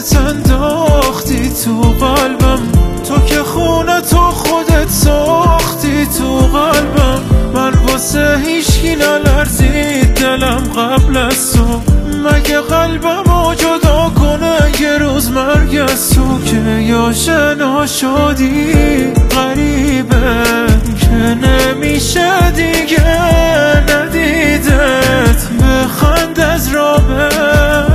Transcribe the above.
خودت انداختی تو قلبم، تو که خونه تو خودت ساختی تو قلبم. من واسه هیچکی نلرزید دلم قبل از تو، مگه قلبمو جدا کنه یه روز مرگ از تو؟ که یا شنا شدی غریبه که نمیشه دیگه ندیدت، بخند از راه